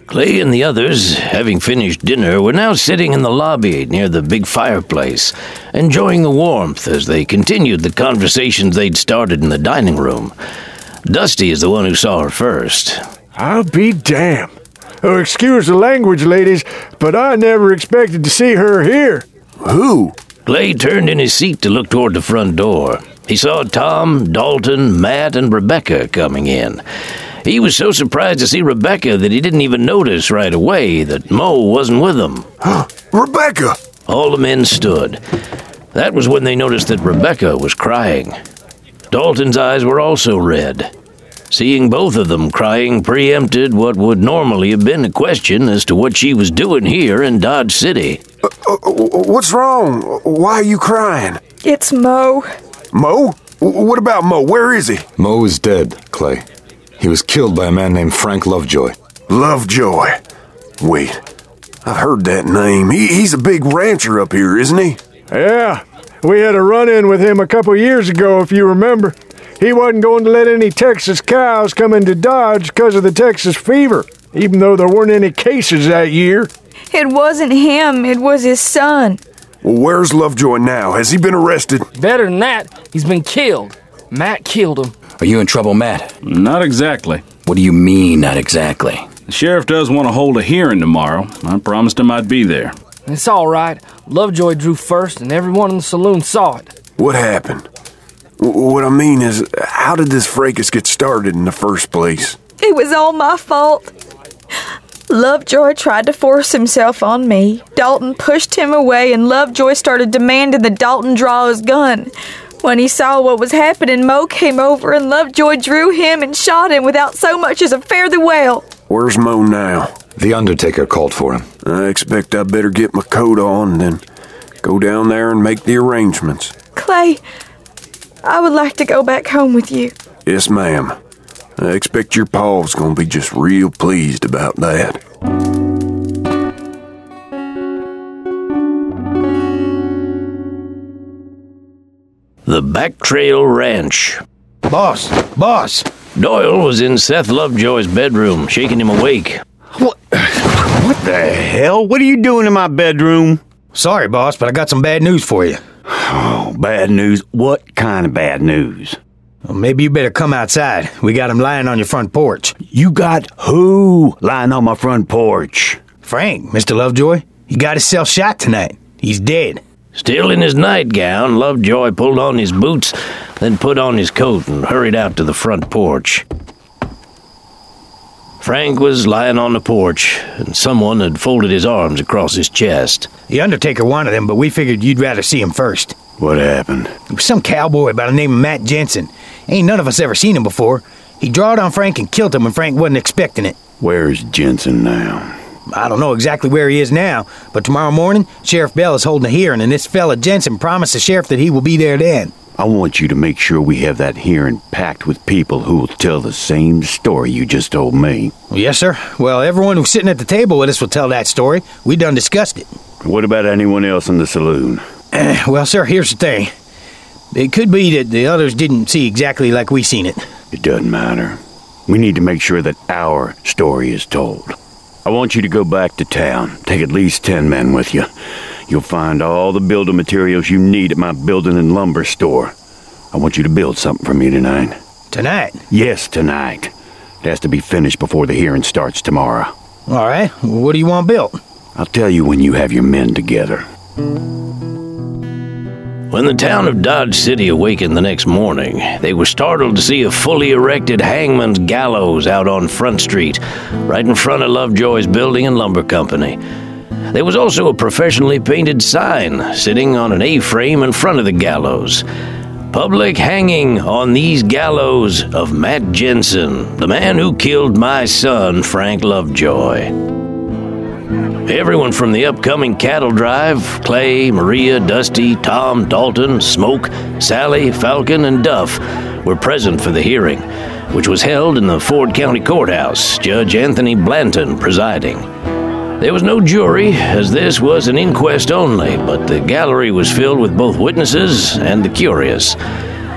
Clay and the others, having finished dinner, were now sitting in the lobby near the big fireplace, enjoying the warmth as they continued the conversations they'd started in the dining room. Dusty is the one who saw her first. I'll be damned. Oh, excuse the language, ladies, but I never expected to see her here. Who? Clay turned in his seat to look toward the front door. He saw Tom, Dalton, Matt, and Rebecca coming in. He was so surprised to see Rebecca that he didn't even notice right away that Mo wasn't with them. Rebecca! All the men stood. That was when they noticed that Rebecca was crying. Dalton's eyes were also red. Seeing both of them crying preempted what would normally have been a question as to what she was doing here in Dodge City. What's wrong? Why are you crying? It's Mo. Mo? What about Mo? Where is he? Mo is dead, Clay. He was killed by a man named Frank Lovejoy. Lovejoy? Wait, I've heard that name. He's a big rancher up here, isn't he? Yeah, we had a run-in with him a couple years ago, if you remember. He wasn't going to let any Texas cows come into Dodge because of the Texas fever, even though there weren't any cases that year. It wasn't him, it was his son. Well, where's Lovejoy now? Has he been arrested? Better than that, he's been killed. Matt killed him. Are you in trouble, Matt? Not exactly. What do you mean, not exactly? The sheriff does want to hold a hearing tomorrow. I promised him I'd be there. It's all right. Lovejoy drew first, and everyone in the saloon saw it. What happened? What I mean is, how did this fracas get started in the first place? It was all my fault. Lovejoy tried to force himself on me. Dalton pushed him away, and Lovejoy started demanding that Dalton draw his gun. When he saw what was happening, Mo came over, and Lovejoy drew him and shot him without so much as a fare-thee-well. Where's Mo now? The undertaker called for him. I expect I better get my coat on and then go down there and make the arrangements. Clay, I would like to go back home with you. Yes, ma'am. I expect your pa's gonna be just real pleased about that. The Back Trail Ranch. Boss! Doyle was in Seth Lovejoy's bedroom, shaking him awake. What the hell? What are you doing in my bedroom? Sorry, boss, but I got some bad news for you. Oh, bad news? What kind of bad news? Well, maybe you better come outside. We got him lying on your front porch. You got who lying on my front porch? Frank, Mr. Lovejoy. He got himself shot tonight. He's dead. Still in his nightgown, Lovejoy pulled on his boots, then put on his coat and hurried out to the front porch. Frank was lying on the porch, and someone had folded his arms across his chest. The undertaker wanted him, but we figured you'd rather see him first. What happened? It was some cowboy by the name of Matt Jensen. Ain't none of us ever seen him before. He drawed on Frank and killed him when Frank wasn't expecting it. Where's Jensen now? I don't know exactly where he is now, but tomorrow morning, Sheriff Bell is holding a hearing, and this fella Jensen promised the sheriff that he will be there then. I want you to make sure we have that hearing packed with people who will tell the same story you just told me. Yes, sir. Well, everyone who's sitting at the table with us will tell that story. We done discussed it. What about anyone else in the saloon? Well, sir, here's the thing. It could be that the others didn't see exactly like we seen it. It doesn't matter. We need to make sure that our story is told. I want you to go back to town. Take at least 10 men with you. You'll find all the building materials you need at my building and lumber store. I want you to build something for me tonight. Tonight? Yes, tonight. It has to be finished before the hearing starts tomorrow. All right. What do you want built? I'll tell you when you have your men together. When the town of Dodge City awakened the next morning, they were startled to see a fully erected hangman's gallows out on Front Street, right in front of Lovejoy's Building and Lumber Company. There was also a professionally painted sign sitting on an A-frame in front of the gallows. Public hanging on these gallows of Matt Jensen, the man who killed my son, Frank Lovejoy. Everyone from the upcoming cattle drive, Clay, Maria, Dusty, Tom, Dalton, Smoke, Sally, Falcon, and Duff were present for the hearing, which was held in the Ford County Courthouse, Judge Anthony Blanton presiding. There was no jury, as this was an inquest only, but the gallery was filled with both witnesses and the curious.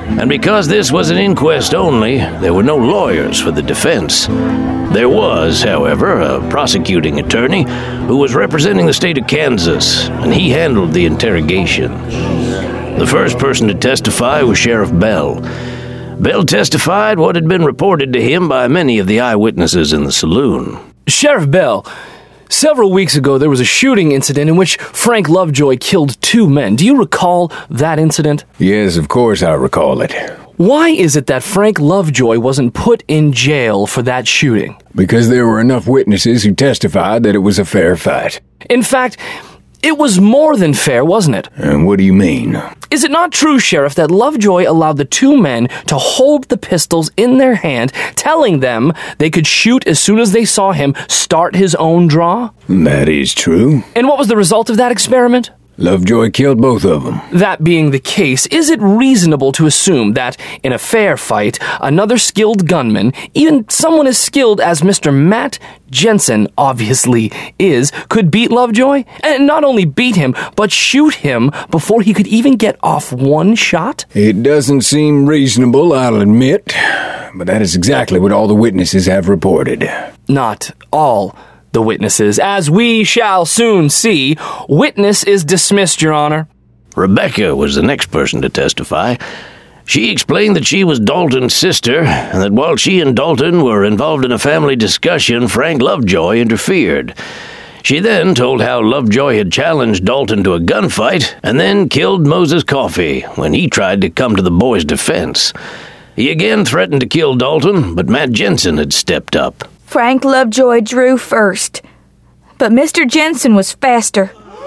And because this was an inquest only, there were no lawyers for the defense. There was, however, a prosecuting attorney who was representing the state of Kansas, and he handled the interrogation. The first person to testify was Sheriff Bell. Bell testified what had been reported to him by many of the eyewitnesses in the saloon. Sheriff Bell, several weeks ago there was a shooting incident in which Frank Lovejoy killed 2 men. Do you recall that incident? Yes, of course I recall it. Why is it that Frank Lovejoy wasn't put in jail for that shooting? Because there were enough witnesses who testified that it was a fair fight. In fact, it was more than fair, wasn't it? And what do you mean? Is it not true, Sheriff, that Lovejoy allowed the 2 men to hold the pistols in their hand, telling them they could shoot as soon as they saw him start his own draw? That is true. And what was the result of that experiment? Lovejoy killed both of them. That being the case, is it reasonable to assume that, in a fair fight, another skilled gunman, even someone as skilled as Mr. Matt Jensen obviously is, could beat Lovejoy? And not only beat him, but shoot him before he could even get off one shot? It doesn't seem reasonable, I'll admit, but that is exactly what all the witnesses have reported. Not all the witnesses. As we shall soon see, witness is dismissed, Your Honor. Rebecca was the next person to testify. She explained that she was Dalton's sister, and that while she and Dalton were involved in a family discussion, Frank Lovejoy interfered. She then told how Lovejoy had challenged Dalton to a gunfight, and then killed Moses Coffey when he tried to come to the boy's defense. He again threatened to kill Dalton, but Matt Jensen had stepped up. Frank Lovejoy drew first, but Mr. Jensen was faster.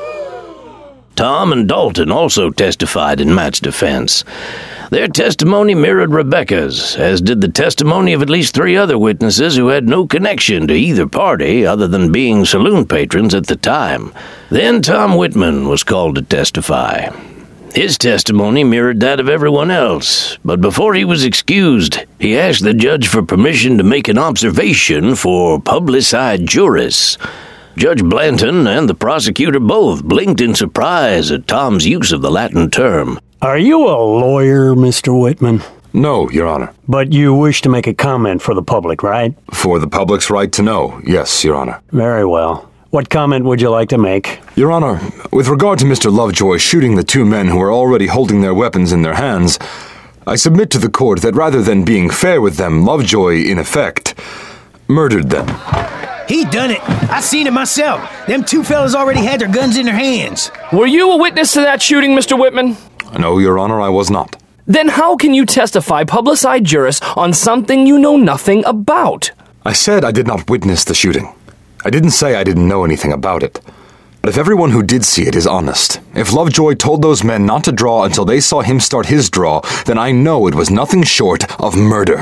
Tom and Dalton also testified in Matt's defense. Their testimony mirrored Rebecca's, as did the testimony of at least 3 other witnesses who had no connection to either party other than being saloon patrons at the time. Then Tom Whitman was called to testify. His testimony mirrored that of everyone else, but before he was excused, he asked the judge for permission to make an observation for publicized juris. Judge Blanton and the prosecutor both blinked in surprise at Tom's use of the Latin term. Are you a lawyer, Mr. Whitman? No, Your Honor. But you wish to make a comment for the public, right? For the public's right to know, yes, Your Honor. Very well. What comment would you like to make? Your Honor, with regard to Mr. Lovejoy shooting the 2 men who were already holding their weapons in their hands, I submit to the court that rather than being fair with them, Lovejoy, in effect, murdered them. He done it. I seen it myself. Them 2 fellas already had their guns in their hands. Were you a witness to that shooting, Mr. Whitman? No, Your Honor, I was not. Then how can you testify publicized juris on something you know nothing about? I said I did not witness the shooting. I didn't say I didn't know anything about it. But if everyone who did see it is honest, if Lovejoy told those men not to draw until they saw him start his draw, then I know it was nothing short of murder.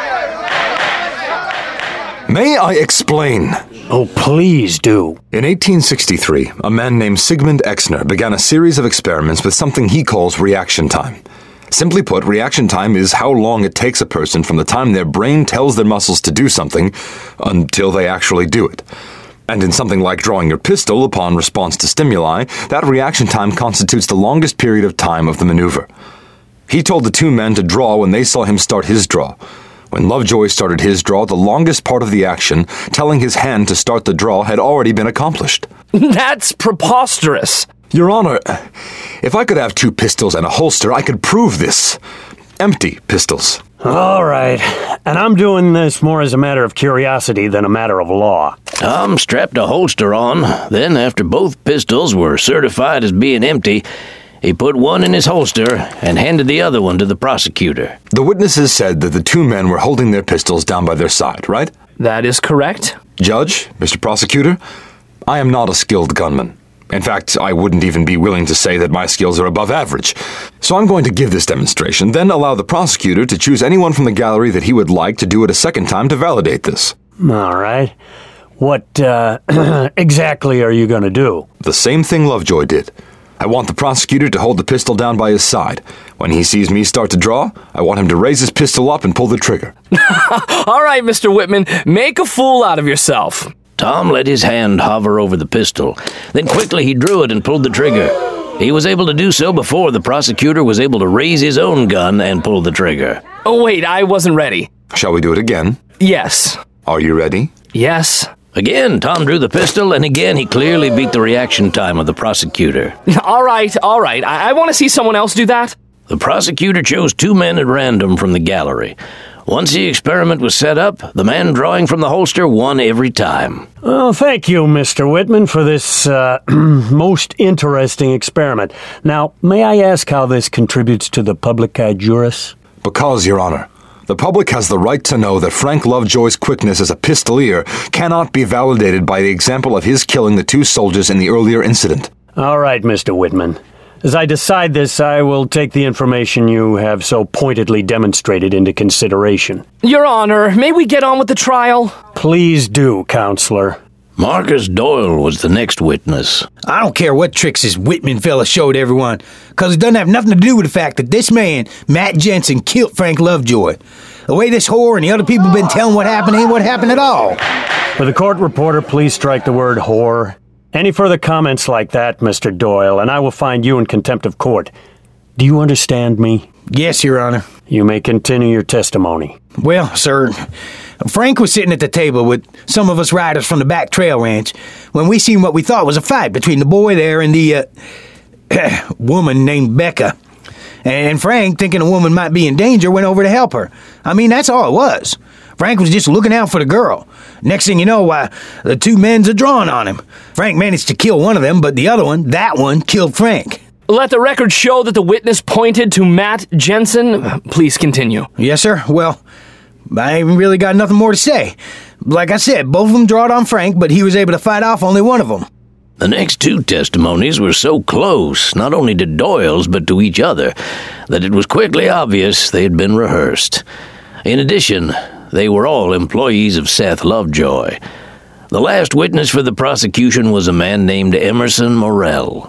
May I explain? Oh, please do. In 1863, a man named Sigmund Exner began a series of experiments with something he calls reaction time. Simply put, reaction time is how long it takes a person from the time their brain tells their muscles to do something until they actually do it. And in something like drawing your pistol upon response to stimuli, that reaction time constitutes the longest period of time of the maneuver. He told the 2 men to draw when they saw him start his draw. When Lovejoy started his draw, the longest part of the action, telling his hand to start the draw, had already been accomplished. That's preposterous. Your Honor, if I could have 2 pistols and a holster, I could prove this. Empty pistols. All right. And I'm doing this more as a matter of curiosity than a matter of law. Tom strapped a holster on. Then, after both pistols were certified as being empty, he put one in his holster and handed the other one to the prosecutor. The witnesses said that the 2 men were holding their pistols down by their side, right? That is correct. Judge, Mr. Prosecutor, I am not a skilled gunman. In fact, I wouldn't even be willing to say that my skills are above average. So I'm going to give this demonstration, then allow the prosecutor to choose anyone from the gallery that he would like to do it a second time to validate this. All right. What, exactly are you going to do? The same thing Lovejoy did. I want the prosecutor to hold the pistol down by his side. When he sees me start to draw, I want him to raise his pistol up and pull the trigger. All right, Mr. Whitman, make a fool out of yourself. Tom let his hand hover over the pistol. Then quickly he drew it and pulled the trigger. He was able to do so before the prosecutor was able to raise his own gun and pull the trigger. Oh, wait, I wasn't ready. Shall we do it again? Yes. Are you ready? Yes. Again, Tom drew the pistol, and again he clearly beat the reaction time of the prosecutor. All right. I want to see someone else do that. The prosecutor chose 2 men at random from the gallery. Once the experiment was set up, the man drawing from the holster won every time. Well, thank you, Mr. Whitman, for this most interesting experiment. Now, may I ask how this contributes to the publica juris? Because, Your Honor, the public has the right to know that Frank Lovejoy's quickness as a pistolier cannot be validated by the example of his killing the 2 soldiers in the earlier incident. All right, Mr. Whitman. As I decide this, I will take the information you have so pointedly demonstrated into consideration. Your Honor, may we get on with the trial? Please do, Counselor. Marcus Doyle was the next witness. I don't care what tricks this Whitman fella showed everyone, because it doesn't have nothing to do with the fact that this man, Matt Jensen, killed Frank Lovejoy. The way this whore and the other people have been telling what happened ain't what happened at all. For the court reporter, please strike the word whore. Any further comments like that, Mr. Doyle, and I will find you in contempt of court. Do you understand me? Yes, Your Honor. You may continue your testimony. Well, sir, Frank was sitting at the table with some of us riders from the back trail ranch when we seen what we thought was a fight between the boy there and the, woman named Becca. And Frank, thinking the woman might be in danger, went over to help her. I mean, that's all it was. Frank was just looking out for the girl. Next thing you know, the 2 men's are drawing on him. Frank managed to kill one of them, but the other one, that one, killed Frank. Let the record show that the witness pointed to Matt Jensen. Please continue. Yes, sir. Well, I ain't really got nothing more to say. Like I said, both of them drawed on Frank, but he was able to fight off only one of them. The next 2 testimonies were so close, not only to Doyle's but to each other, that it was quickly obvious they had been rehearsed. In addition, they were all employees of Seth Lovejoy. The last witness for the prosecution was a man named Emerson Morrell.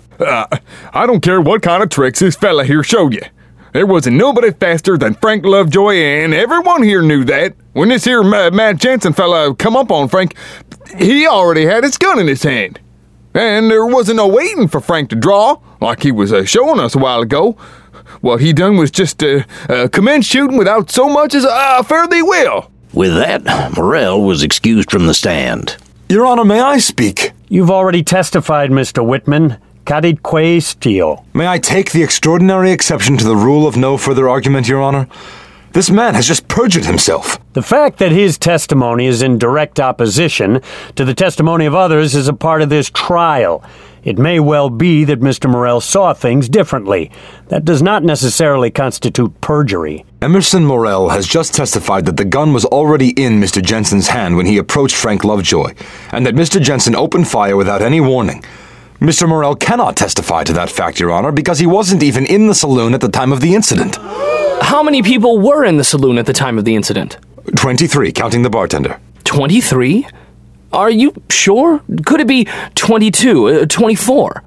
I don't care what kind of tricks this fella here showed you. There wasn't nobody faster than Frank Lovejoy, and everyone here knew that. When this here Matt Jensen fella come up on Frank, he already had his gun in his hand. And there wasn't no waiting for Frank to draw, like he was showing us a while ago. What he done was just commence shooting without so much as fare thee well. With that, Morrell was excused from the stand. Your Honor, may I speak? You've already testified, Mr. Whitman. Cadit que stio. May I take the extraordinary exception to the rule of no further argument, Your Honor? This man has just perjured himself. The fact that his testimony is in direct opposition to the testimony of others is a part of this trial. It may well be that Mr. Morrell saw things differently. That does not necessarily constitute perjury. Emerson Morrell has just testified that the gun was already in Mr. Jensen's hand when he approached Frank Lovejoy, and that Mr. Jensen opened fire without any warning. Mr. Morrell cannot testify to that fact, Your Honor, because he wasn't even in the saloon at the time of the incident. How many people were in the saloon at the time of the incident? 23, counting the bartender. 23? Are you sure? Could it be 22, 24?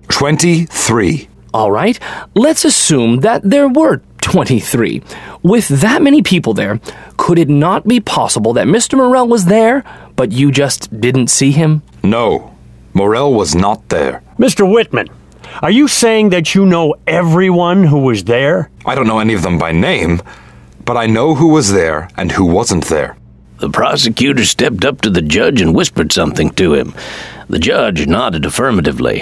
23. All right, let's assume that there were 23. With that many people there, could it not be possible that Mr. Morrell was there, but you just didn't see him? No, Morrell was not there. Mr. Whitman, are you saying that you know everyone who was there? I don't know any of them by name, but I know who was there and who wasn't there. The prosecutor stepped up to the judge and whispered something to him. The judge nodded affirmatively.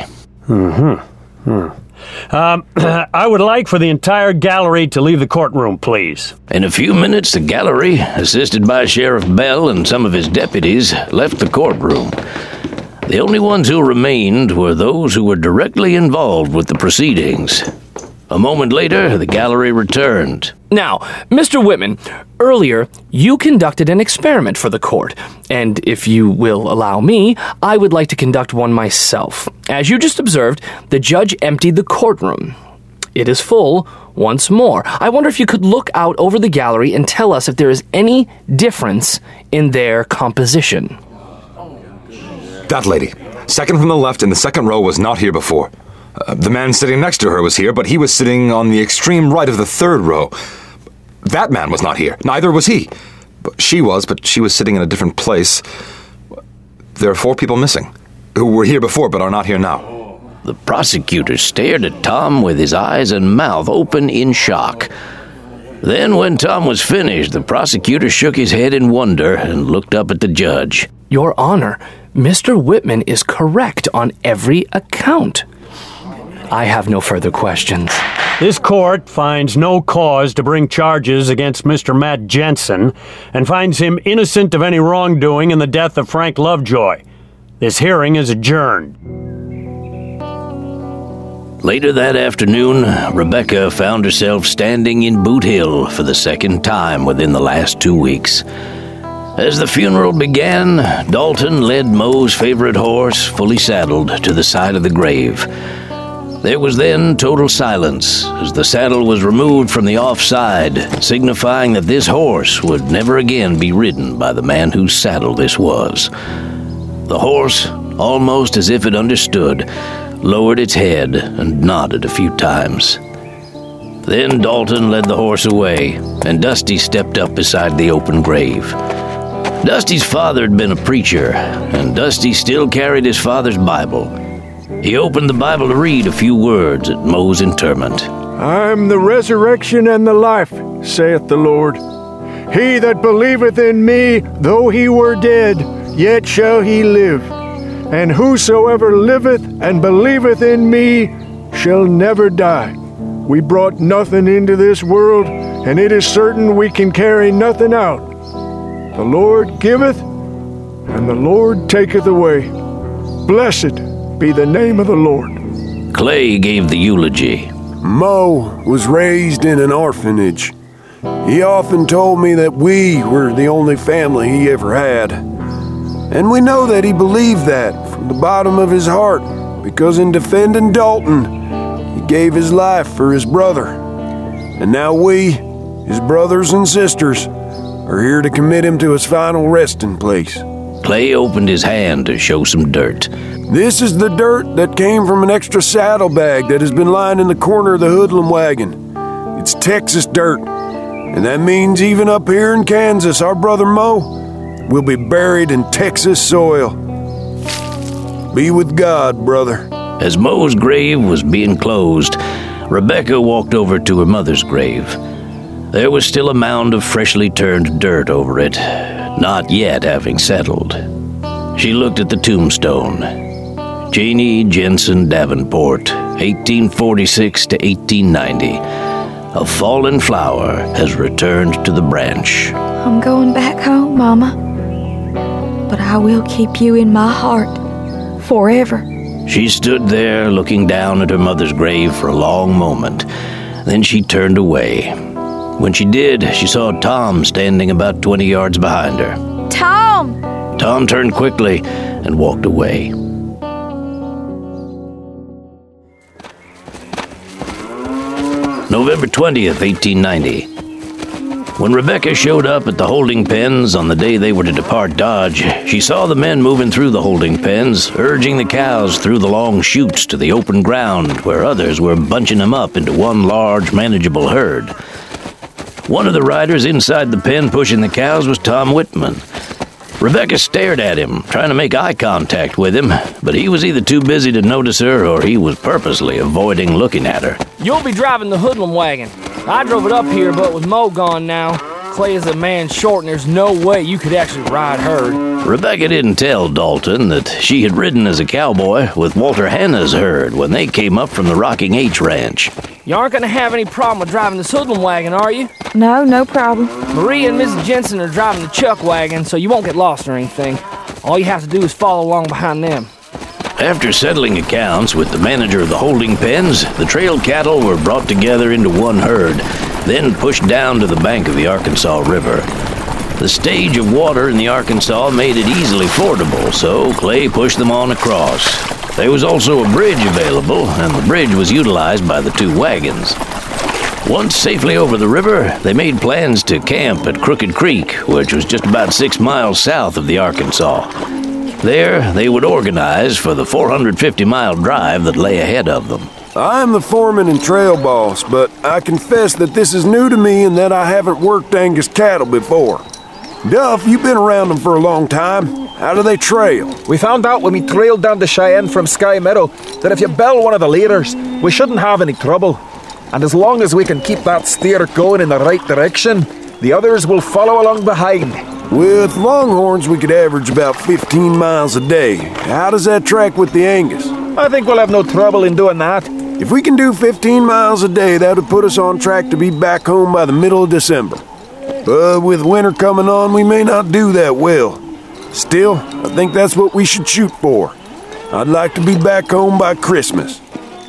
I would like for the entire gallery to leave the courtroom, please. In a few minutes, the gallery, assisted by Sheriff Bell and some of his deputies, left the courtroom. The only ones who remained were those who were directly involved with the proceedings. A moment later, the gallery returned. Now, Mr. Whitman, earlier you conducted an experiment for the court, and if you will allow me, I would like to conduct one myself. As you just observed, the judge emptied the courtroom. It is full once more. I wonder if you could look out over the gallery and tell us if there is any difference in their composition. That lady, second from the left in the second row, was not here before. The man sitting next to her was here, but he was sitting on the extreme right of the third row. That man was not here. Neither was he. She was, but she was sitting in a different place. There are 4 people missing, who were here before but are not here now. The prosecutor stared at Tom with his eyes and mouth open in shock. Then, when Tom was finished, the prosecutor shook his head in wonder and looked up at the judge. Your Honor, Mr. Whitman is correct on every account. I have no further questions. This court finds no cause to bring charges against Mr. Matt Jensen and finds him innocent of any wrongdoing in the death of Frank Lovejoy. This hearing is adjourned. Later that afternoon, Rebecca found herself standing in Boot Hill for the second time within the last 2 weeks. As the funeral began, Dalton led Moe's favorite horse, fully saddled, to the side of the grave. There was then total silence as the saddle was removed from the offside, signifying that this horse would never again be ridden by the man whose saddle this was. The horse, almost as if it understood, lowered its head and nodded a few times. Then Dalton led the horse away, and Dusty stepped up beside the open grave. Dusty's father had been a preacher, and Dusty still carried his father's Bible. He opened the Bible to read a few words at Moe's interment. I am the resurrection and the life, saith the Lord. He that believeth in me, though he were dead, yet shall he live. And whosoever liveth and believeth in me shall never die. We brought nothing into this world, and it is certain we can carry nothing out. The Lord giveth, and the Lord taketh away. Blessed be the name of the Lord. Clay gave the eulogy. Moe was raised in an orphanage. He often told me that we were the only family he ever had. And we know that he believed that from the bottom of his heart, because in defending Dalton, he gave his life for his brother. And now we, his brothers and sisters, are here to commit him to his final resting place. Clay opened his hand to show some dirt. This is the dirt that came from an extra saddlebag that has been lying in the corner of the hoodlum wagon. It's Texas dirt, and that means even up here in Kansas, our brother Moe will be buried in Texas soil. Be with God, brother. As Moe's grave was being closed, Rebecca walked over to her mother's grave. There was still a mound of freshly turned dirt over it, not yet having settled. She looked at the tombstone. Janie Jensen Davenport, 1846 to 1890. A fallen flower has returned to the branch. I'm going back home, Mama. But I will keep you in my heart forever. She stood there looking down at her mother's grave for a long moment. Then she turned away. When she did, she saw Tom standing about 20 yards behind her. Tom! Tom turned quickly and walked away. November 20th, 1890. When Rebecca showed up at the holding pens on the day they were to depart Dodge, she saw the men moving through the holding pens, urging the cows through the long chutes to the open ground, where others were bunching them up into one large, manageable herd. One of the riders inside the pen pushing the cows was Tom Whitman. Rebecca stared at him, trying to make eye contact with him, but he was either too busy to notice her or he was purposely avoiding looking at her. You'll be driving the hoodlum wagon. I drove it up here, but with Moe gone now, Clay is a man short and there's no way you could actually ride herd. Rebecca didn't tell Dalton that she had ridden as a cowboy with Walter Hanna's herd when they came up from the Rocking H Ranch. You aren't going to have any problem with driving this hoodlum wagon, are you? No, no problem. Marie and Mrs. Jensen are driving the chuck wagon, so you won't get lost or anything. All you have to do is follow along behind them. After settling accounts with the manager of the holding pens, the trail cattle were brought together into one herd, then pushed down to the bank of the Arkansas River. The stage of water in the Arkansas made it easily fordable, so Clay pushed them on across. There was also a bridge available, and the bridge was utilized by the two wagons. Once safely over the river, they made plans to camp at Crooked Creek, which was just about 6 miles south of the Arkansas. There, they would organize for the 450-mile drive that lay ahead of them. I am the foreman and trail boss, but I confess that this is new to me and that I haven't worked Angus cattle before. Duff, you've been around them for a long time. How do they trail? We found out when we trailed down the Cheyenne from Sky Meadow that if you bell one of the leaders, we shouldn't have any trouble. And as long as we can keep that steer going in the right direction, the others will follow along behind. With Longhorns, we could average about 15 miles a day. How does that track with the Angus? I think we'll have no trouble in doing that. If we can do 15 miles a day, that would put us on track to be back home by the middle of December. But with winter coming on, we may not do that well. Still, I think that's what we should shoot for. I'd like to be back home by Christmas.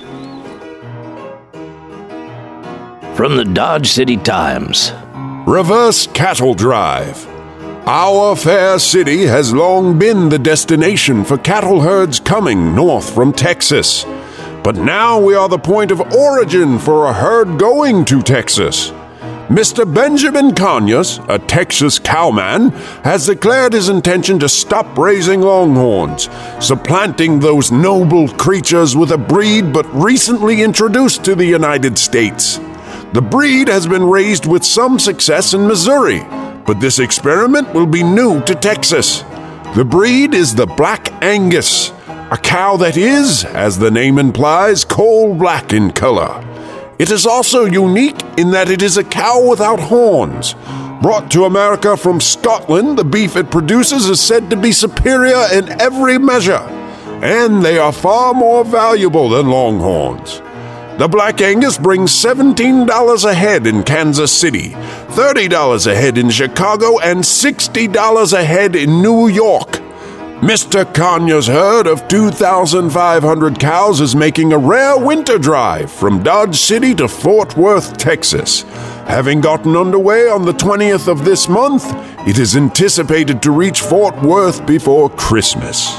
From the Dodge City Times. Reverse Cattle Drive. Our fair city has long been the destination for cattle herds coming north from Texas. But now we are the point of origin for a herd going to Texas. Mr. Benjamin Conyers, a Texas cowman, has declared his intention to stop raising Longhorns, supplanting those noble creatures with a breed but recently introduced to the United States. The breed has been raised with some success in Missouri, but this experiment will be new to Texas. The breed is the Black Angus, a cow that is, as the name implies, coal black in color. It is also unique in that it is a cow without horns. Brought to America from Scotland, the beef it produces is said to be superior in every measure, and they are far more valuable than Longhorns. The Black Angus brings $17 a head in Kansas City, $30 a head in Chicago, and $60 a head in New York. Mr. Conyers' herd of 2,500 cows is making a rare winter drive from Dodge City to Fort Worth, Texas. Having gotten underway on the 20th of this month, it is anticipated to reach Fort Worth before Christmas.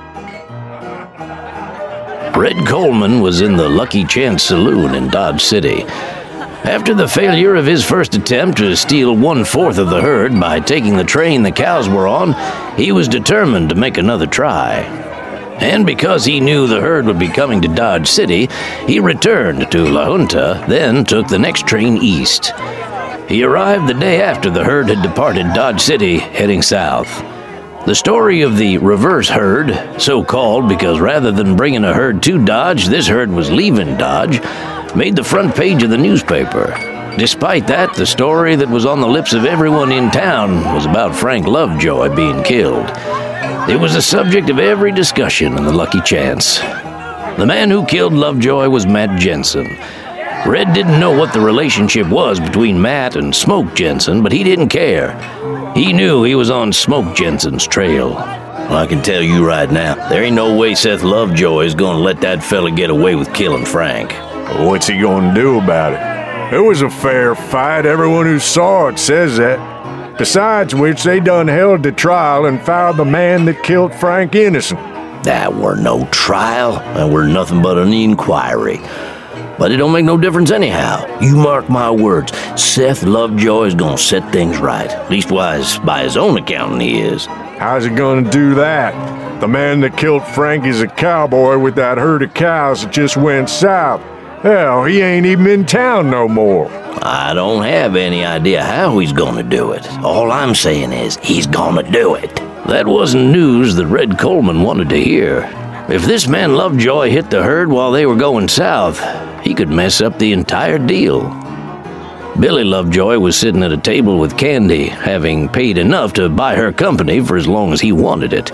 Red Coleman was in the Lucky Chance Saloon in Dodge City. After the failure of his first attempt to steal 1/4 of the herd by taking the train the cows were on, he was determined to make another try. And because he knew the herd would be coming to Dodge City, he returned to La Junta, then took the next train east. He arrived the day after the herd had departed Dodge City, heading south. The story of the reverse herd, so called because rather than bringing a herd to Dodge, this herd was leaving Dodge, made the front page of the newspaper. Despite that, the story that was on the lips of everyone in town was about Frank Lovejoy being killed. It was the subject of every discussion in the Lucky Chance. The man who killed Lovejoy was Matt Jensen. Red didn't know what the relationship was between Matt and Smoke Jensen, but he didn't care. He knew he was on Smoke Jensen's trail. Well, I can tell you right now, there ain't no way Seth Lovejoy is gonna let that fella get away with killing Frank. What's he gonna do about it? It was a fair fight. Everyone who saw it says that. Besides which, they done held the trial and found the man that killed Frank innocent. That were no trial. That were nothing but an inquiry. But it don't make no difference anyhow. You mark my words, Seth Lovejoy is gonna set things right. Leastwise, by his own accounting he is. How's he gonna do that? The man that killed Frank is a cowboy with that herd of cows that just went south. Hell, he ain't even in town no more. I don't have any idea how he's gonna do it. All I'm saying is, he's gonna do it. That wasn't news that Red Coleman wanted to hear. If this man Lovejoy hit the herd while they were going south, he could mess up the entire deal. Billy Lovejoy was sitting at a table with Candy, having paid enough to buy her company for as long as he wanted it.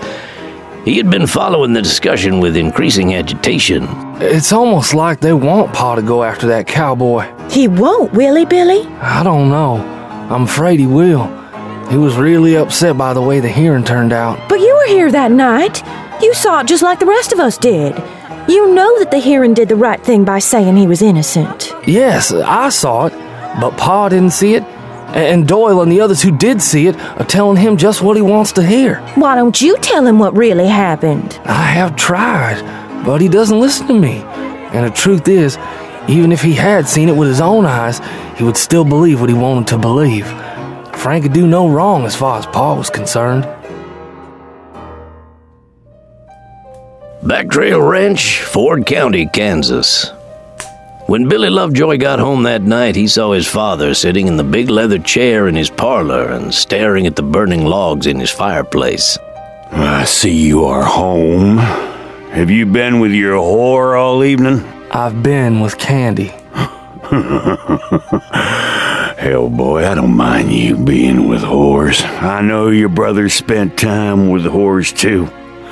He had been following the discussion with increasing agitation. It's almost like they want Pa to go after that cowboy. He won't, will he, Billy? I don't know. I'm afraid he will. He was really upset by the way the hearing turned out. But you were here that night. You saw it just like the rest of us did. You know that the hearing did the right thing by saying he was innocent. Yes, I saw it, but Pa didn't see it. And Doyle and the others who did see it are telling him just what he wants to hear. Why don't you tell him what really happened? I have tried, but he doesn't listen to me. And the truth is, even if he had seen it with his own eyes, he would still believe what he wanted to believe. Frank could do no wrong as far as Pa was concerned. Back Trail Ranch, Ford County, Kansas. When Billy Lovejoy got home that night, he saw his father sitting in the big leather chair in his parlor and staring at the burning logs in his fireplace. I see you are home. Have you been with your whore all evening? I've been with Candy. Hell, boy, I don't mind you being with whores. I know your brother spent time with whores, too.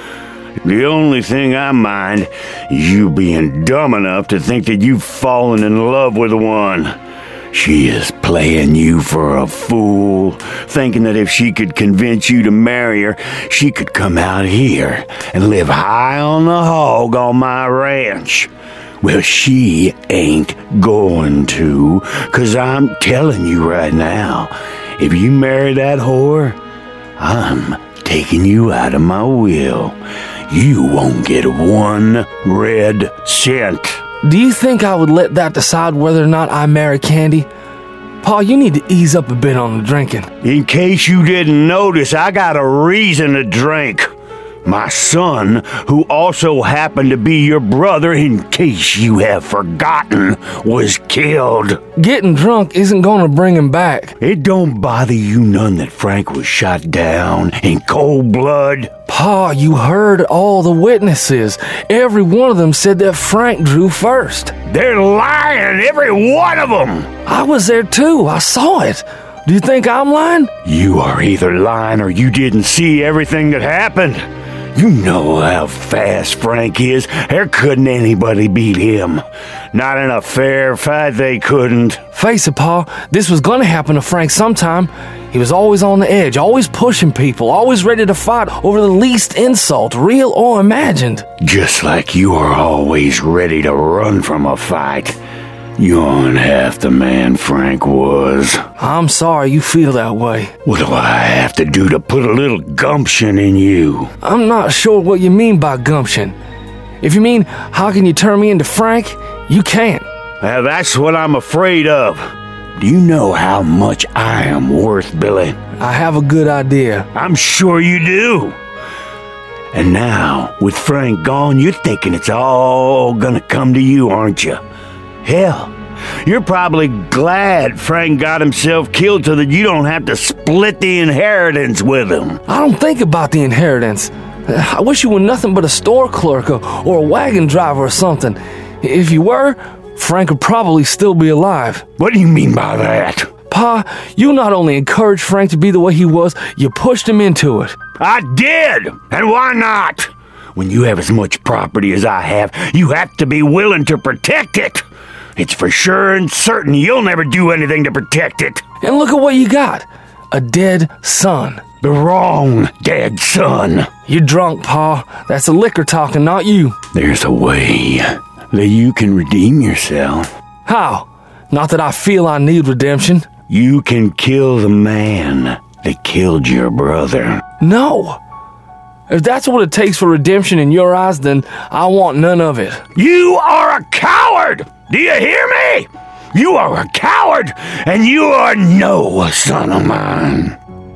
The only thing I mind is you being dumb enough to think that you've fallen in love with one. She is playing you for a fool, thinking that if she could convince you to marry her, she could come out here and live high on the hog on my ranch. Well, she ain't going to, 'cause I'm telling you right now, if you marry that whore, I'm taking you out of my will. You won't get one red cent. Do you think I would let that decide whether or not I marry Candy? Pa, you need to ease up a bit on the drinking. In case you didn't notice, I got a reason to drink. My son, who also happened to be your brother, in case you have forgotten, was killed. Getting drunk isn't gonna bring him back. It don't bother you none that Frank was shot down in cold blood? Pa, you heard all the witnesses. Every one of them said that Frank drew first. They're lying, every one of them! I was there too, I saw it. Do you think I'm lying? You are either lying or you didn't see everything that happened. You know how fast Frank is. There couldn't anybody beat him. Not in a fair fight, they couldn't. Face it, Pa, this was gonna happen to Frank sometime. He was always on the edge, always pushing people, always ready to fight over the least insult, real or imagined. Just like you are always ready to run from a fight. You aren't half the man Frank was. I'm sorry you feel that way. What do I have to do to put a little gumption in you? I'm not sure what you mean by gumption. If you mean, how can you turn me into Frank? You can't. Now that's what I'm afraid of. Do you know how much I am worth, Billy? I have a good idea. I'm sure you do. And now, with Frank gone, you're thinking it's all gonna come to you, aren't you? Hell, you're probably glad Frank got himself killed so that you don't have to split the inheritance with him. I don't think about the inheritance. I wish you were nothing but a store clerk or a wagon driver or something. If you were, Frank would probably still be alive. What do you mean by that? Pa, you not only encouraged Frank to be the way he was, you pushed him into it. I did! And why not? When you have as much property as I have, you have to be willing to protect it. It's for sure and certain you'll never do anything to protect it. And look at what you got. A dead son. The wrong dead son. You're drunk, Pa. That's the liquor talking, not you. There's a way that you can redeem yourself. How? Not that I feel I need redemption. You can kill the man that killed your brother. No. If that's what it takes for redemption in your eyes, then I want none of it. You are a coward! Do you hear me? You are a coward, and you are no son of mine.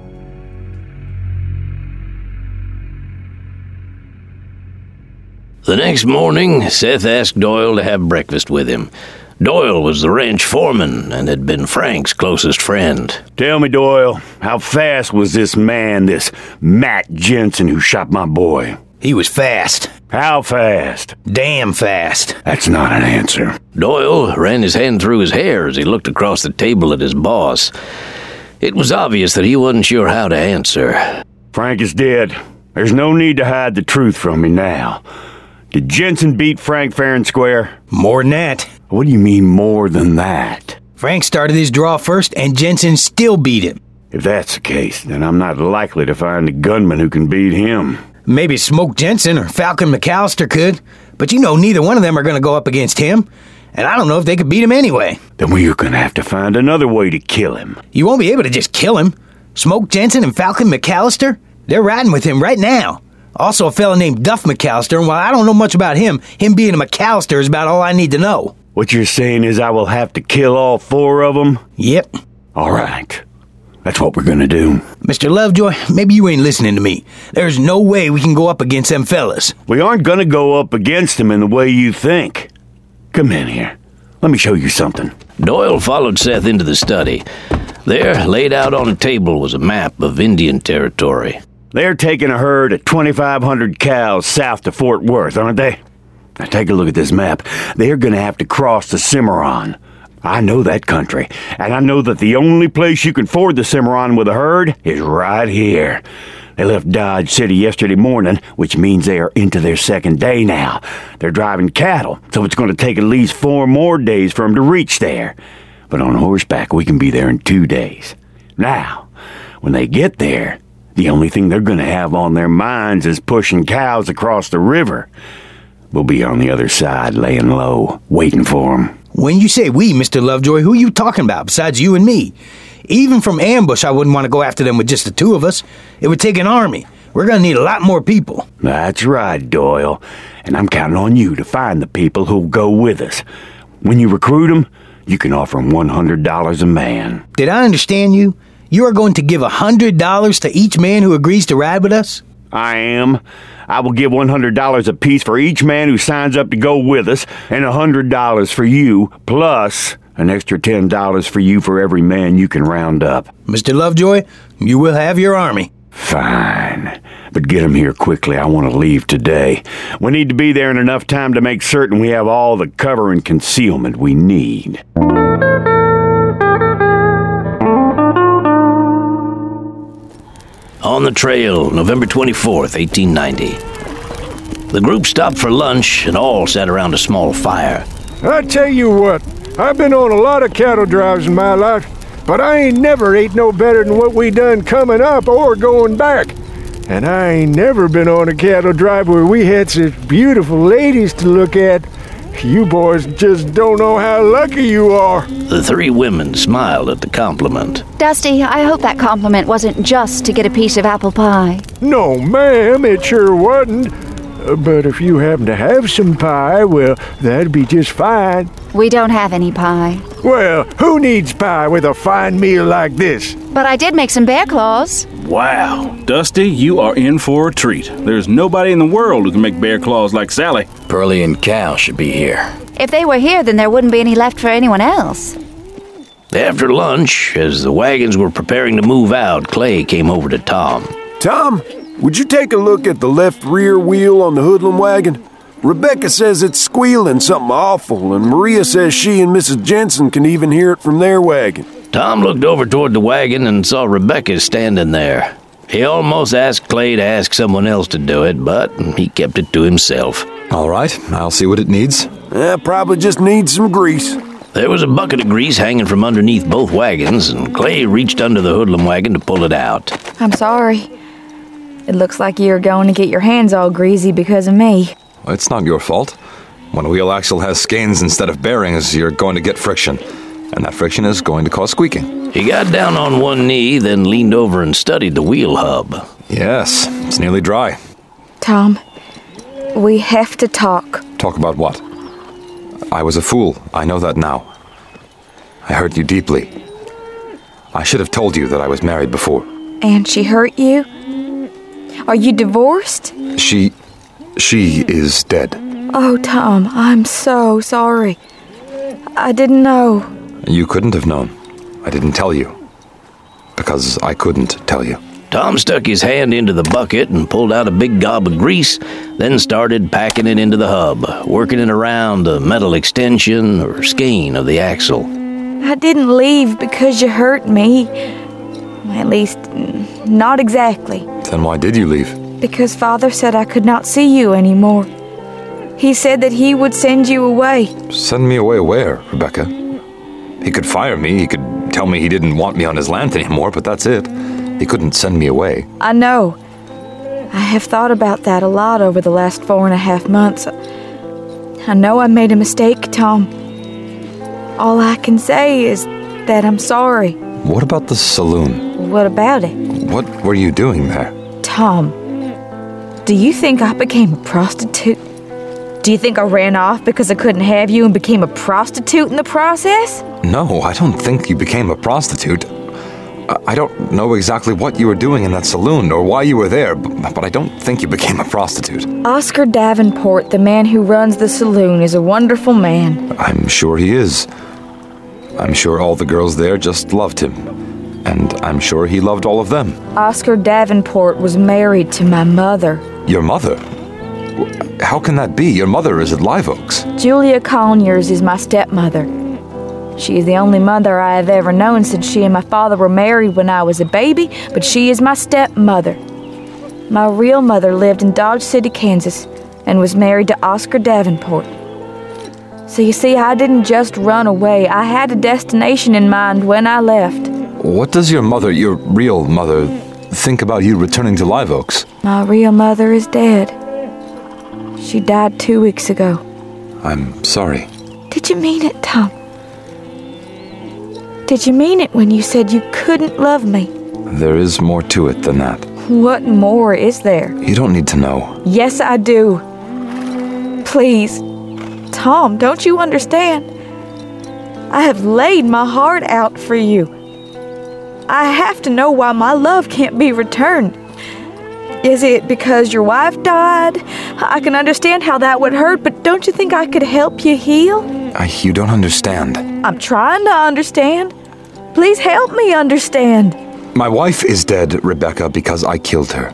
The next morning, Seth asked Doyle to have breakfast with him. Doyle was the ranch foreman and had been Frank's closest friend. Tell me, Doyle, how fast was this man, this Matt Jensen who shot my boy? He was fast. How fast? Damn fast. That's not an answer. Doyle ran his hand through his hair as he looked across the table at his boss. It was obvious that he wasn't sure how to answer. Frank is dead. There's no need to hide the truth from me now. Did Jensen beat Frank fair and square? More than that. What do you mean more than that? Frank started his draw first, and Jensen still beat him. If that's the case, then I'm not likely to find a gunman who can beat him. Maybe Smoke Jensen or Falcon McAllister could, but you know neither one of them are going to go up against him, and I don't know if they could beat him anyway. Then we're going to have to find another way to kill him. You won't be able to just kill him. Smoke Jensen and Falcon McAllister, they're riding with him right now. Also a fella named Duff McAllister, and while I don't know much about him being a McAllister is about all I need to know. What you're saying is I will have to kill all four of them? Yep. All right. That's what we're gonna do. Mr. Lovejoy, maybe you ain't listening to me. There's no way we can go up against them fellas. We aren't gonna go up against them in the way you think. Come in here. Let me show you something. Doyle followed Seth into the study. There, laid out on a table, was a map of Indian territory. They're taking a herd of 2,500 cows south to Fort Worth, aren't they? Now take a look at this map. They're going to have to cross the Cimarron. I know that country, and I know that the only place you can ford the Cimarron with a herd is right here. They left Dodge City yesterday morning, which means they are into their second day now. They're driving cattle, so it's going to take at least 4 more days for them to reach there. But on horseback, we can be there in 2 days. Now, when they get there, the only thing they're going to have on their minds is pushing cows across the river. We'll be on the other side, laying low, waiting for them. When you say we, Mr. Lovejoy, who you talking about besides you and me? Even from ambush, I wouldn't want to go after them with just the 2 of us. It would take an army. We're going to need a lot more people. That's right, Doyle. And I'm counting on you to find the people who'll go with us. When you recruit them, you can offer them $100 a man. Did I understand you? You are going to give $100 to each man who agrees to ride with us? I am. I will give $100 apiece for each man who signs up to go with us, and $100 for you, plus an extra $10 for you for every man you can round up. Mr. Lovejoy, you will have your army. Fine. But get them here quickly. I want to leave today. We need to be there in enough time to make certain we have all the cover and concealment we need. On the trail, November 24th, 1890. The group stopped for lunch and all sat around a small fire. I tell you what, I've been on a lot of cattle drives in my life, but I ain't never ate no better than what we done coming up or going back. And I ain't never been on a cattle drive where we had such beautiful ladies to look at. You boys just don't know how lucky you are. The 3 women smiled at the compliment. Dusty, I hope that compliment wasn't just to get a piece of apple pie. No, ma'am, it sure wasn't. But if you happen to have some pie, well, that'd be just fine. We don't have any pie. Well, who needs pie with a fine meal like this? But I did make some bear claws. Wow. Dusty, you are in for a treat. There's nobody in the world who can make bear claws like Sally. Pearlie and Cal should be here. If they were here, then there wouldn't be any left for anyone else. After lunch, as the wagons were preparing to move out, Clay came over to Tom. Tom, would you take a look at the left rear wheel on the hoodlum wagon? Rebecca says it's squealing something awful, and Maria says she and Mrs. Jensen can even hear it from their wagon. Tom looked over toward the wagon and saw Rebecca standing there. He almost asked Clay to ask someone else to do it, but he kept it to himself. All right, I'll see what it needs. Probably just needs some grease. There was a bucket of grease hanging from underneath both wagons, and Clay reached under the hoodlum wagon to pull it out. I'm sorry. It looks like you're going to get your hands all greasy because of me. It's not your fault. When a wheel axle has skeins instead of bearings, you're going to get friction. And that friction is going to cause squeaking. He got down on one knee, then leaned over and studied the wheel hub. Yes, it's nearly dry. Tom, we have to talk. Talk about what? I was a fool. I know that now. I hurt you deeply. I should have told you that I was married before. And she hurt you? Are you divorced? She is dead. Oh, Tom, I'm so sorry. I didn't know. You couldn't have known. I didn't tell you. Because I couldn't tell you. Tom stuck his hand into the bucket and pulled out a big gob of grease, then started packing it into the hub, working it around the metal extension or skein of the axle. I didn't leave because you hurt me. At least, not exactly. Then why did you leave? Because Father said I could not see you anymore. He said that he would send you away. Send me away where, Rebecca? He could fire me, he could tell me he didn't want me on his land anymore, but that's it. He couldn't send me away. I know. I have thought about that a lot over the last 4.5 months. I know I made a mistake, Tom. All I can say is that I'm sorry. What about the saloon? What about it? What were you doing there? Tom, do you think I became a prostitute? Do you think I ran off because I couldn't have you and became a prostitute in the process? No, I don't think you became a prostitute. I don't know exactly what you were doing in that saloon or why you were there, but I don't think you became a prostitute. Oscar Davenport, the man who runs the saloon, is a wonderful man. I'm sure he is. I'm sure all the girls there just loved him. And I'm sure he loved all of them. Oscar Davenport was married to my mother. Your mother? How can that be? Your mother is at Live Oaks. Julia Conyers is my stepmother. She is the only mother I have ever known since she and my father were married when I was a baby, but she is my stepmother. My real mother lived in Dodge City, Kansas, and was married to Oscar Davenport. So you see, I didn't just run away. I had a destination in mind when I left. What does your mother, your real mother, think about you returning to Live Oaks? My real mother is dead. She died 2 weeks ago. I'm sorry. Did you mean it, Tom? Did you mean it when you said you couldn't love me? There is more to it than that. What more is there? You don't need to know. Yes, I do. Please. Tom, don't you understand? I have laid my heart out for you. I have to know why my love can't be returned. Is it because your wife died? I can understand how that would hurt, but don't you think I could help you heal? You don't understand. I'm trying to understand. Please help me understand. My wife is dead, Rebecca, because I killed her.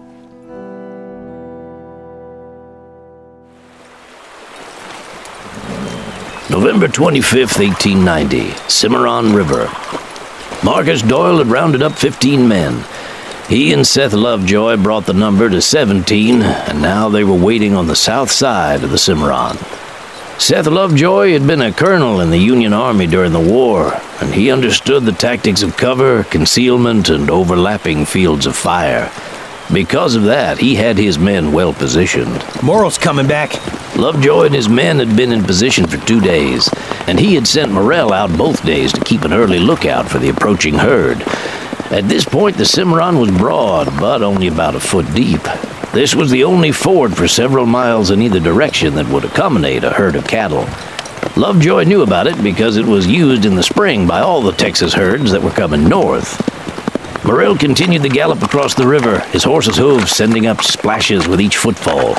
November 25th, 1890, Cimarron River. Marcus Doyle had rounded up 15 men. He and Seth Lovejoy brought the number to 17, and now they were waiting on the south side of the Cimarron. Seth Lovejoy had been a colonel in the Union Army during the war, and he understood the tactics of cover, concealment, and overlapping fields of fire. Because of that, he had his men well positioned. Morrow's coming back. Lovejoy and his men had been in position for 2 days, and he had sent Morrell out both days to keep an early lookout for the approaching herd. At this point, the Cimarron was broad, but only about a foot deep. This was the only ford for several miles in either direction that would accommodate a herd of cattle. Lovejoy knew about it because it was used in the spring by all the Texas herds that were coming north. Morrell continued the gallop across the river, his horse's hooves sending up splashes with each footfall.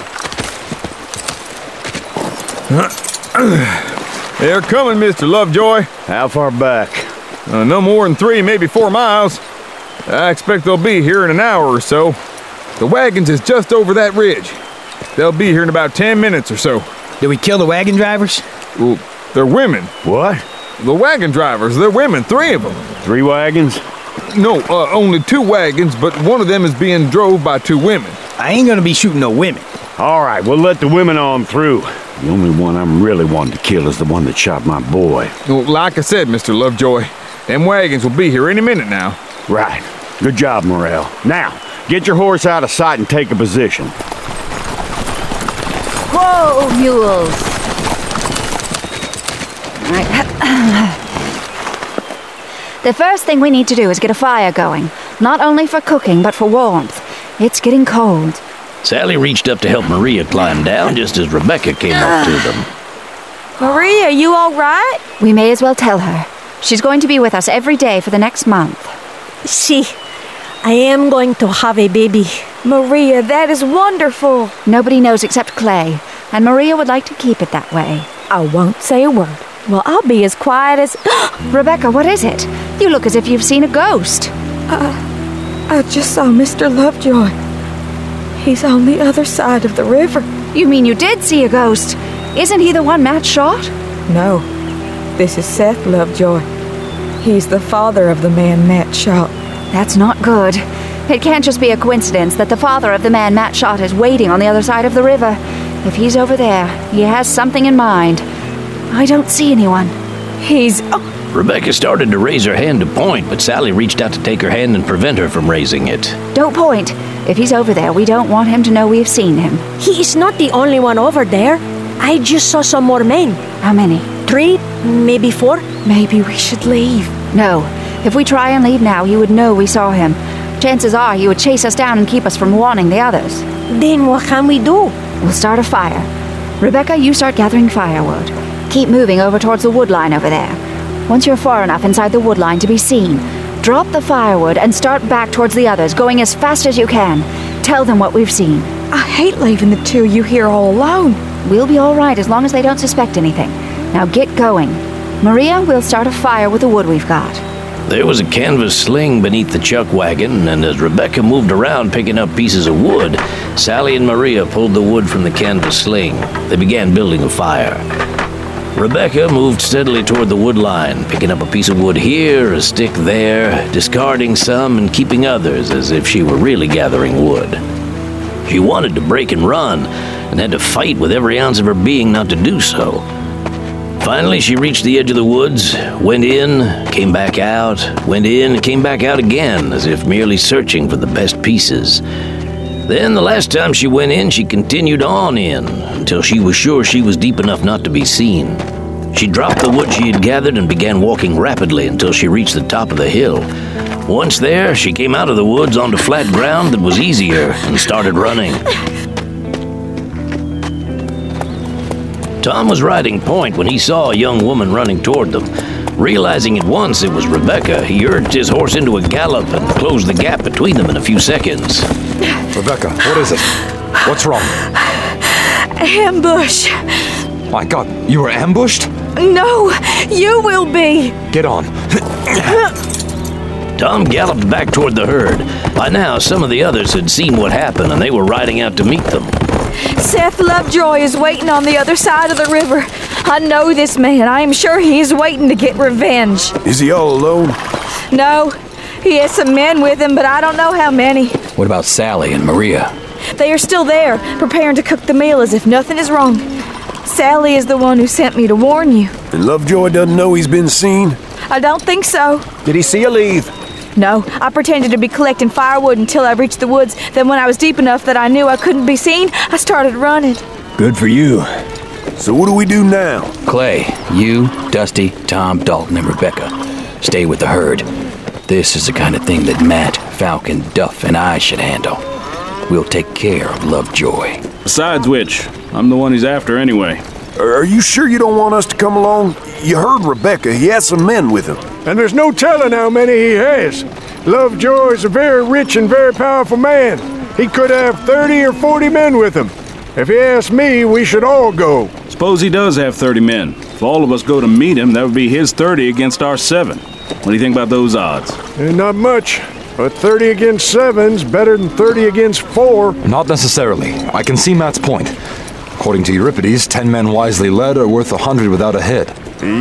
They're coming, Mr. Lovejoy. How far back? No more than 3, maybe 4 miles. I expect they'll be here in an hour or so. The wagons is just over that ridge. They'll be here in about 10 minutes or so. Did we kill the wagon drivers? Well, they're women. What? The wagon drivers, they're women, 3 of them. 3 wagons? No, only 2 wagons, but one of them is being drove by 2 women. I ain't gonna be shooting no women. All right, we'll let the women on through. The only one I'm really wanting to kill is the one that shot my boy. Well, like I said, Mr. Lovejoy, them wagons will be here any minute now. Right. Good job, Morrell. Now, get your horse out of sight and take a position. Whoa, mules! All right. The first thing we need to do is get a fire going. Not only for cooking, but for warmth. It's getting cold. Sally reached up to help Maria climb down just as Rebecca came up to them. Maria, you all right? We may as well tell her. She's going to be with us every day for the next month. See, I am going to have a baby. Maria, that is wonderful. Nobody knows except Clay, and Maria would like to keep it that way. I won't say a word. Well, I'll be as quiet as... Rebecca, what is it? You look as if you've seen a ghost. I just saw Mr. Lovejoy. He's on the other side of the river. You mean you did see a ghost? Isn't he the one Matt shot? No, this is Seth Lovejoy. He's the father of the man Matt shot. That's not good. It can't just be a coincidence that the father of the man Matt shot is waiting on the other side of the river. If he's over there, he has something in mind. I don't see anyone. He's... Rebecca started to raise her hand to point, but Sally reached out to take her hand and prevent her from raising it. Don't point. If he's over there, we don't want him to know we've seen him. He is not the only one over there. I just saw some more men. How many? 3, maybe 4. Maybe we should leave. No. If we try and leave now, he would know we saw him. Chances are he would chase us down and keep us from warning the others. Then what can we do? We'll start a fire. Rebecca, you start gathering firewood. Keep moving over towards the wood line over there. Once you're far enough inside the wood line to be seen, drop the firewood and start back towards the others, going as fast as you can. Tell them what we've seen. I hate leaving the 2 of you here all alone. We'll be all right as long as they don't suspect anything. Now get going. Maria, we'll start a fire with the wood we've got. There was a canvas sling beneath the chuck wagon, and as Rebecca moved around picking up pieces of wood, Sally and Maria pulled the wood from the canvas sling. They began building a fire. Rebecca moved steadily toward the wood line, picking up a piece of wood here, a stick there, discarding some and keeping others as if she were really gathering wood. She wanted to break and run, and had to fight with every ounce of her being not to do so. Finally, she reached the edge of the woods, went in, came back out, went in, and came back out again, as if merely searching for the best pieces. Then, the last time she went in, she continued on in, until she was sure she was deep enough not to be seen. She dropped the wood she had gathered and began walking rapidly until she reached the top of the hill. Once there, she came out of the woods onto flat ground that was easier and started running. Tom was riding point when he saw a young woman running toward them. Realizing at once it was Rebecca, he urged his horse into a gallop and closed the gap between them in a few seconds. Rebecca, what is it? What's wrong? Ambush. My God, you were ambushed? No, you will be. Get on. Tom galloped back toward the herd. By now, some of the others had seen what happened, and they were riding out to meet them. Seth Lovejoy is waiting on the other side of the river. I know this man. I am sure he is waiting to get revenge. Is he all alone? No. He has some men with him, but I don't know how many. What about Sally and Maria? They are still there, preparing to cook the meal as if nothing is wrong. Sally is the one who sent me to warn you. And Lovejoy doesn't know he's been seen? I don't think so. Did he see you leave? No, I pretended to be collecting firewood until I reached the woods. Then when I was deep enough that I knew I couldn't be seen, I started running. Good for you. So what do we do now? Clay, you, Dusty, Tom, Dalton, and Rebecca. Stay with the herd. This is the kind of thing that Matt, Falcon, Duff, and I should handle. We'll take care of Lovejoy. Besides which, I'm the one he's after anyway. Are you sure you don't want us to come along? You heard Rebecca. He has some men with him. And there's no telling how many he has. Lovejoy is a very rich and very powerful man. He could have 30 or 40 men with him. If you ask me, we should all go. Suppose he does have 30 men. If all of us go to meet him, that would be his 30 against our 7. What do you think about those odds? Not much. But 30 against 7's better than 30 against 4. Not necessarily. I can see Matt's point. According to Euripides, 10 men wisely led are worth 100 without a hit.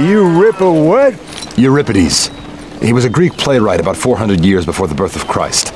What? Euripides. He was a Greek playwright about 400 years before the birth of Christ.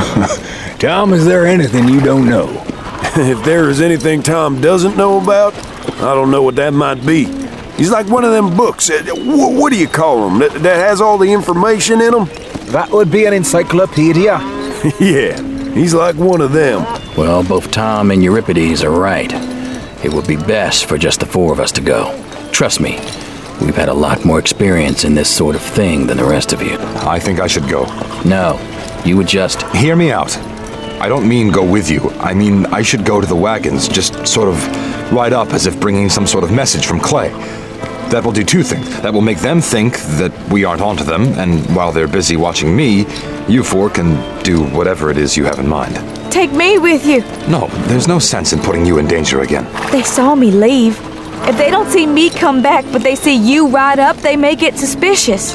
Tom, is there anything you don't know? If there is anything Tom doesn't know about, I don't know what that might be. He's like one of them books. What do you call them? That has all the information in them? That would be an encyclopedia. Yeah, he's like one of them. Well, both Tom and Euripides are right. It would be best for just the 4 of us to go. Trust me, we've had a lot more experience in this sort of thing than the rest of you. I think I should go. No, you would just... Hear me out. I don't mean go with you. I mean I should go to the wagons, just sort of ride up as if bringing some sort of message from Clay. That will do 2 things. That will make them think that we aren't onto them, and while they're busy watching me, you 4 can do whatever it is you have in mind. Take me with you. No, there's no sense in putting you in danger again. They saw me leave. If they don't see me come back, but they see you ride up, they may get suspicious.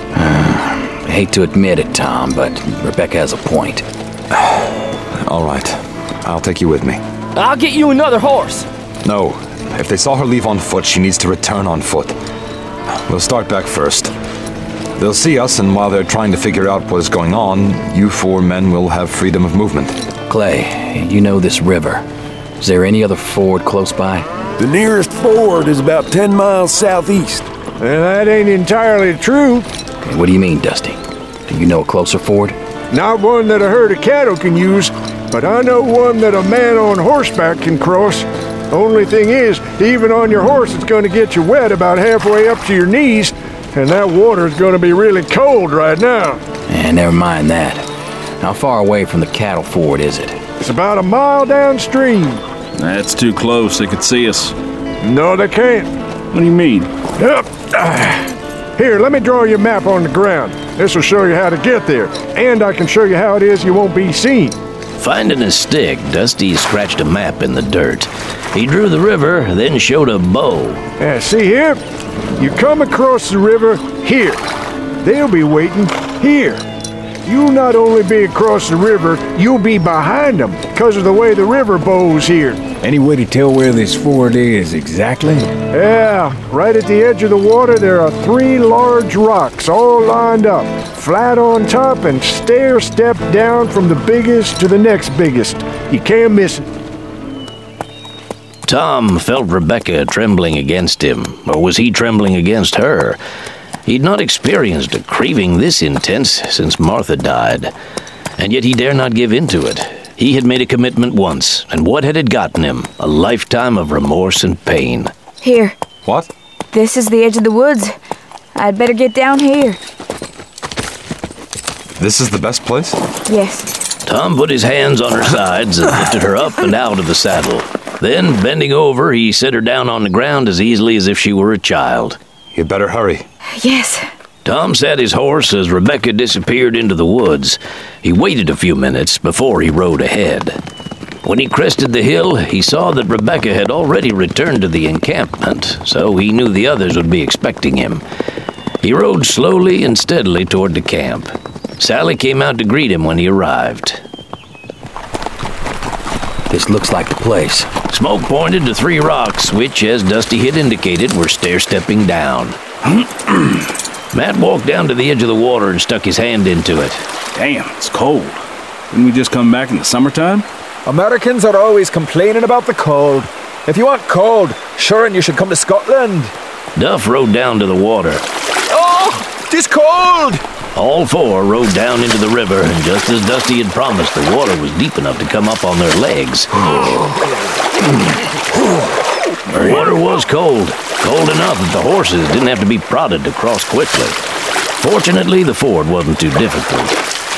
I hate to admit it, Tom, but Rebecca has a point. All right. I'll take you with me. I'll get you another horse. No. If they saw her leave on foot, she needs to return on foot. We'll start back first. They'll see us, and while they're trying to figure out what is going on, you 4 men will have freedom of movement. Clay, you know this river. Is there any other ford close by? The nearest ford is about 10 miles southeast. Well, that ain't entirely true. Okay, what do you mean, Dusty? Do you know a closer ford? Not one that a herd of cattle can use, but I know one that a man on horseback can cross. Only thing is, even on your horse, it's going to get you wet about halfway up to your knees, and that water is going to be really cold right now. Never mind that. How far away from the cattle ford is it? It's about a mile downstream. That's too close. They could see us. No, they can't. What do you mean? Yep. Here, let me draw you a map on the ground. This will show you how to get there, and I can show you how it is you won't be seen. Finding a stick, Dusty scratched a map in the dirt. He drew the river, then showed a bow. See here? You come across the river here. They'll be waiting here. You'll not only be across the river, you'll be behind them because of the way the river bows here. Any way to tell where this ford is exactly? Yeah, right at the edge of the water there are 3 large rocks all lined up, flat on top and stair-step down from the biggest to the next biggest. You can't miss it. Tom felt Rebecca trembling against him, or was he trembling against her? He'd not experienced a craving this intense since Martha died, and yet he dare not give in to it. He had made a commitment once, and what had it gotten him? A lifetime of remorse and pain. Here. What? This is the edge of the woods. I'd better get down here. This is the best place? Yes. Tom put his hands on her sides and lifted her up and out of the saddle. Then, bending over, he set her down on the ground as easily as if she were a child. You'd better hurry. Yes. Tom sat his horse as Rebecca disappeared into the woods. He waited a few minutes before he rode ahead. When he crested the hill, he saw that Rebecca had already returned to the encampment, so he knew the others would be expecting him. He rode slowly and steadily toward the camp. Sally came out to greet him when he arrived. This looks like the place. Smoke pointed to 3 rocks, which, as Dusty had indicated, were stair-stepping down. Matt walked down to the edge of the water and stuck his hand into it. Damn, it's cold. Didn't we just come back in the summertime? Americans are always complaining about the cold. If you want cold, sure, and you should come to Scotland. Duff rode down to the water. Oh, 'tis cold! All 4 rode down into the river, and just as Dusty had promised, the water was deep enough to come up on their legs. The water was cold enough that the horses didn't have to be prodded to cross quickly. Fortunately, the ford wasn't too difficult.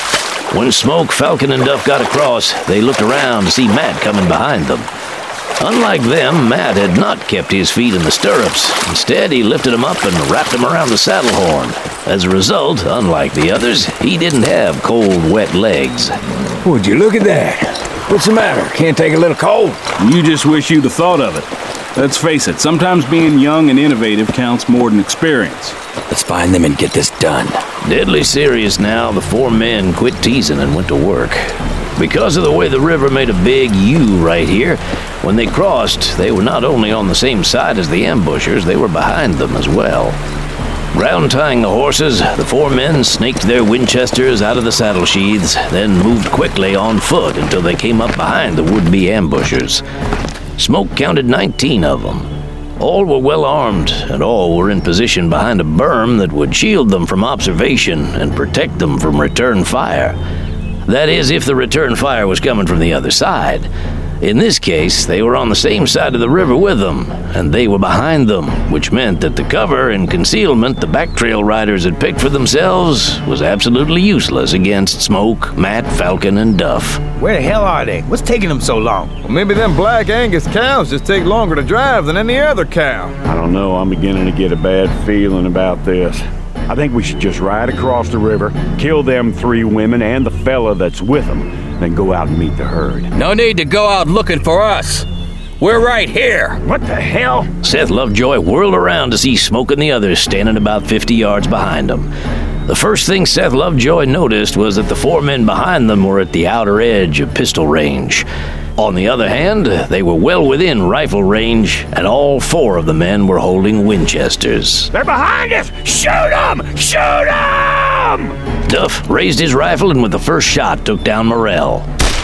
When Smoke, Falcon, and Duff got across, they looked around to see Matt coming behind them. Unlike them, Matt had not kept his feet in the stirrups. Instead, he lifted them up and wrapped them around the saddle horn. As a result, unlike the others, he didn't have cold, wet legs. Would you look at that? What's the matter? Can't take a little cold? You just wish you'd have thought of it. Let's face it, sometimes being young and innovative counts more than experience. Let's find them and get this done. Deadly serious now, the 4 men quit teasing and went to work. Because of the way the river made a big U right here, when they crossed, they were not only on the same side as the ambushers, they were behind them as well. Ground tying the horses, the 4 men snaked their Winchesters out of the saddle sheaths, then moved quickly on foot until they came up behind the would-be ambushers. Smoke counted 19 of them. All were well armed, and all were in position behind a berm that would shield them from observation and protect them from return fire. That is, if the return fire was coming from the other side. In this case, they were on the same side of the river with them, and they were behind them, which meant that the cover and concealment the back trail riders had picked for themselves was absolutely useless against Smoke, Matt, Falcon, and Duff. Where the hell are they? What's taking them so long? Well, maybe them Black Angus cows just take longer to drive than any other cow. I don't know, I'm beginning to get a bad feeling about this. I think we should just ride across the river, kill them 3 women and the fella that's with them, then go out and meet the herd. No need to go out looking for us. We're right here. What the hell? Seth Lovejoy whirled around to see Smoke and the others standing about 50 yards behind him. The first thing Seth Lovejoy noticed was that the 4 men behind them were at the outer edge of pistol range. On the other hand, they were well within rifle range, and all 4 of the men were holding Winchesters. They're behind us! Shoot them! Shoot them! Duff raised his rifle and with the first shot took down Morrell.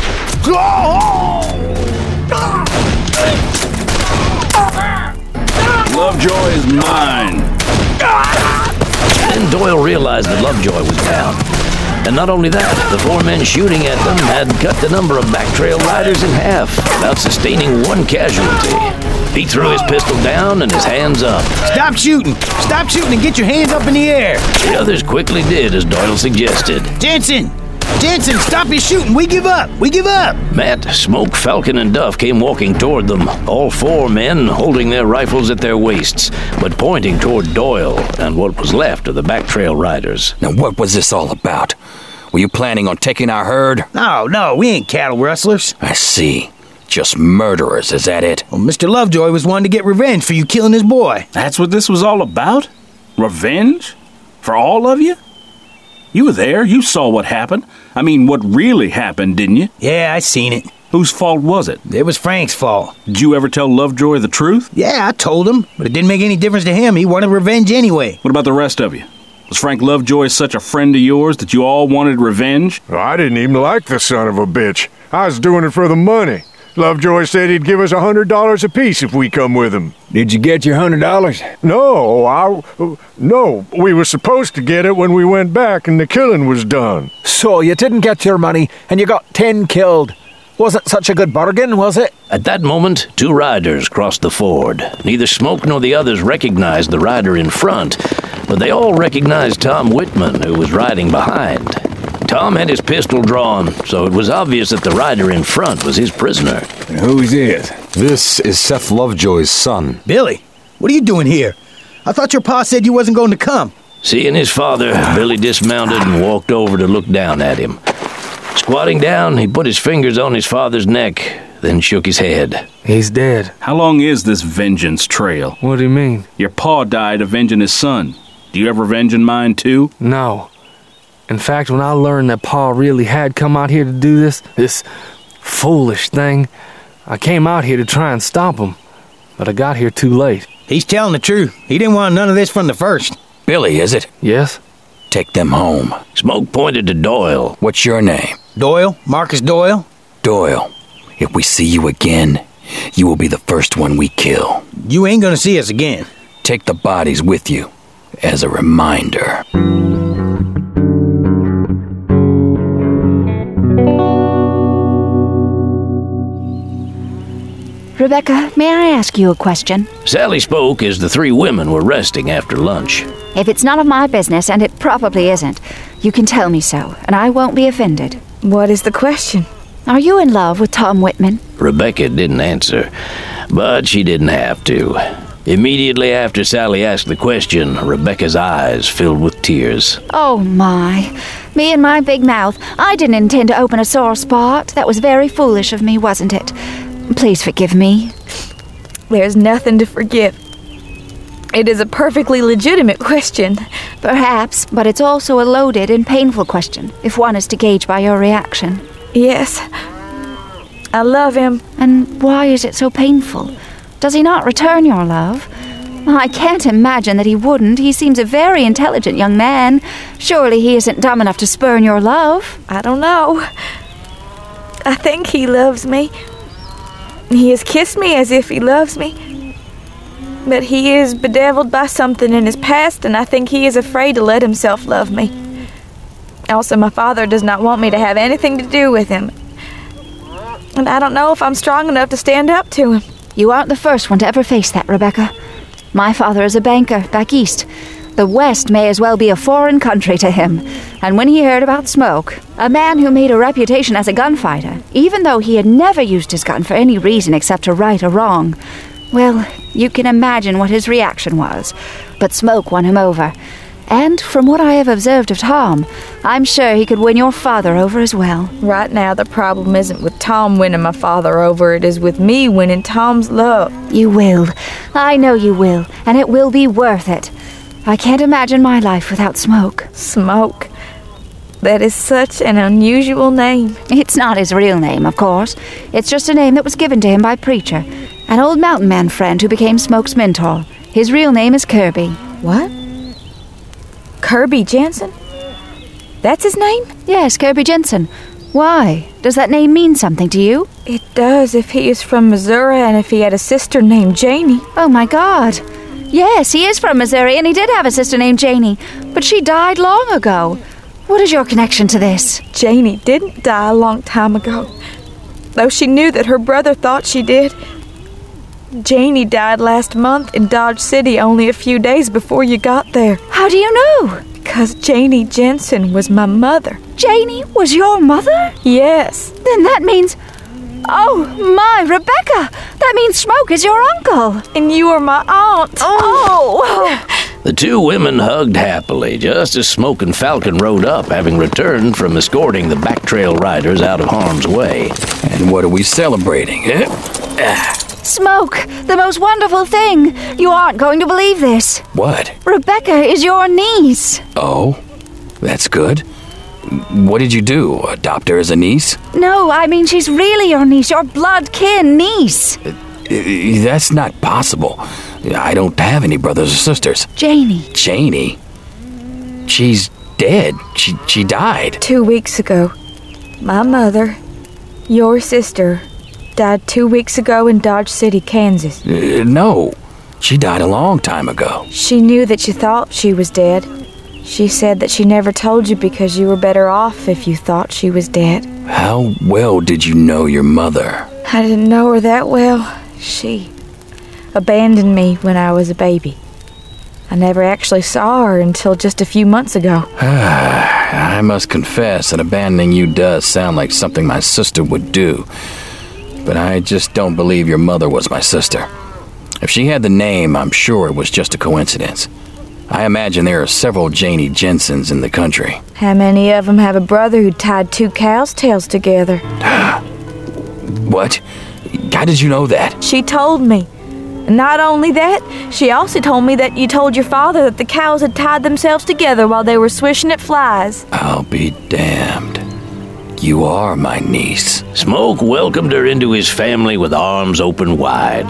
Lovejoy is mine. Then Doyle realized that Lovejoy was down. And not only that, the 4 men shooting at them had cut the number of back trail riders in half without sustaining 1 casualty. He threw his pistol down and his hands up. Stop shooting! Stop shooting and get your hands up in the air! The others quickly did as Doyle suggested. Jensen! Jensen, stop your shooting! We give up! We give up! Matt, Smoke, Falcon, and Duff came walking toward them, all 4 men holding their rifles at their waists, but pointing toward Doyle and what was left of the back trail riders. Now what was this all about? Were you planning on taking our herd? No, we ain't cattle rustlers. I see. Just murderers, is that it? Well, Mr. Lovejoy was wanting to get revenge for you killing his boy. That's what this was all about? Revenge? For all of you? You were there. You saw what happened. I mean, what really happened, didn't you? Yeah, I seen it. Whose fault was it? It was Frank's fault. Did you ever tell Lovejoy the truth? Yeah, I told him, but it didn't make any difference to him. He wanted revenge anyway. What about the rest of you? Was Frank Lovejoy such a friend of yours that you all wanted revenge? Well, I didn't even like the son of a bitch. I was doing it for the money. Lovejoy said he'd give us $100 apiece if we come with him. Did you get your $100? No, we were supposed to get it when we went back and the killing was done. So you didn't get your money and you got 10 killed. Wasn't such a good bargain, was it? At that moment, 2 riders crossed the ford. Neither Smoke nor the others recognized the rider in front, but they all recognized Tom Whitman, who was riding behind. Tom had his pistol drawn, so it was obvious that the rider in front was his prisoner. And who's this? This is Seth Lovejoy's son. Billy, what are you doing here? I thought your pa said you wasn't going to come. Seeing his father, Billy dismounted and walked over to look down at him. Squatting down, he put his fingers on his father's neck, then shook his head. He's dead. How long is this vengeance trail? What do you mean? Your pa died avenging his son. Do you ever avenge mine too? No. In fact, when I learned that Pa really had come out here to do this foolish thing, I came out here to try and stop him. But I got here too late. He's telling the truth. He didn't want none of this from the first. Billy, is it? Yes? Take them home. Smoke pointed to Doyle. What's your name? Doyle? Marcus Doyle? Doyle. If we see you again, you will be the first one we kill. You ain't gonna see us again. Take the bodies with you as a reminder. Rebecca, may I ask you a question? Sally spoke as the 3 women were resting after lunch. If it's none of my business, and it probably isn't, you can tell me so, and I won't be offended. What is the question? Are you in love with Tom Whitman? Rebecca didn't answer, but she didn't have to. Immediately after Sally asked the question, Rebecca's eyes filled with tears. Oh my. Me and my big mouth. I didn't intend to open a sore spot. That was very foolish of me, wasn't it? Please forgive me. There's nothing to forgive. It is a perfectly legitimate question. Perhaps, but it's also a loaded and painful question, if one is to gauge by your reaction. Yes. I love him. And why is it so painful? Does he not return your love? I can't imagine that he wouldn't. He seems a very intelligent young man. Surely he isn't dumb enough to spurn your love. I don't know. I think he loves me. He has kissed me as if he loves me. But he is bedeviled by something in his past, and I think he is afraid to let himself love me. Also, my father does not want me to have anything to do with him. And I don't know if I'm strong enough to stand up to him. You aren't the first one to ever face that, Rebecca. My father is a banker back east. The West may as well be a foreign country to him. And when he heard about Smoke, a man who made a reputation as a gunfighter, even though he had never used his gun for any reason except to right a wrong, well, you can imagine what his reaction was. But Smoke won him over. And from what I have observed of Tom, I'm sure he could win your father over as well. Right now, the problem isn't with Tom winning my father over. It is with me winning Tom's love. You will. I know you will. And it will be worth it. I can't imagine my life without Smoke. Smoke? That is such an unusual name. It's not his real name, of course. It's just a name that was given to him by Preacher, an old mountain man friend who became Smoke's mentor. His real name is Kirby. What? Kirby Jensen? That's his name? Yes, Kirby Jensen. Why? Does that name mean something to you? It does if he is from Missouri and if he had a sister named Janie. Oh my God. Yes, he is from Missouri and he did have a sister named Janie, but she died long ago. What is your connection to this? Janie didn't die a long time ago, though she knew that her brother thought she did. Janie died last month in Dodge City only a few days before you got there. How do you know? Because Janie Jensen was my mother. Janie was your mother? Yes. Then that means... Oh, my, Rebecca! That means Smoke is your uncle. And you are my aunt. Oh! The 2 women hugged happily just as Smoke and Falcon rode up, having returned from escorting the back trail riders out of harm's way. And what are we celebrating? Smoke, the most wonderful thing. You aren't going to believe this. What? Rebecca is your niece. Oh? That's good. What did you do? Adopt her as a niece? No, I mean she's really your niece, your blood kin niece. That's not possible. I don't have any brothers or sisters. Janie. Janie? She's dead. She died. 2 weeks ago. My mother, your sister, died 2 weeks ago in Dodge City, Kansas. No. She died a long time ago. She knew that you thought she was dead. She said that she never told you because you were better off if you thought she was dead. How well did you know your mother? I didn't know her that well. She abandoned me when I was a baby. I never actually saw her until just a few months ago. I must confess that abandoning you does sound like something my sister would do. But I just don't believe your mother was my sister. If she had the name, I'm sure it was just a coincidence. I imagine there are several Janie Jensens in the country. How many of them have a brother who tied 2 cows' tails together? What? How did you know that? She told me. Not only that, she also told me that you told your father that the cows had tied themselves together while they were swishing at flies. I'll be damned. You are my niece. Smoke welcomed her into his family with arms open wide.